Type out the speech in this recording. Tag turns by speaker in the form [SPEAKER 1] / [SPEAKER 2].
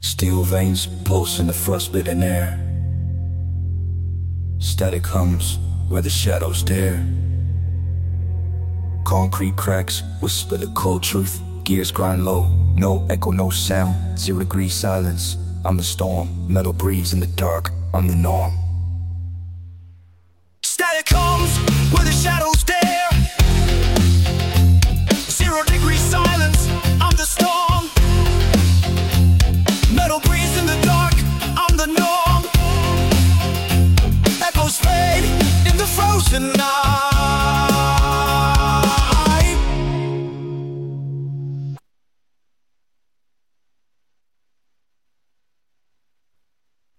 [SPEAKER 1] Steel veins pulse in the frostbitten air. Static hums where the shadows dare. Concrete cracks whisper the cold truth. Gears grind low, no echo, no sound. 0-degree silence, I'm the storm. Metal breathes in the dark, I'm the norm.
[SPEAKER 2] Static hums where the shadows dare. 0-degree silence, I'm the storm. Metal breathes in the dark, I'm the norm. Echoes fade in the frozen night.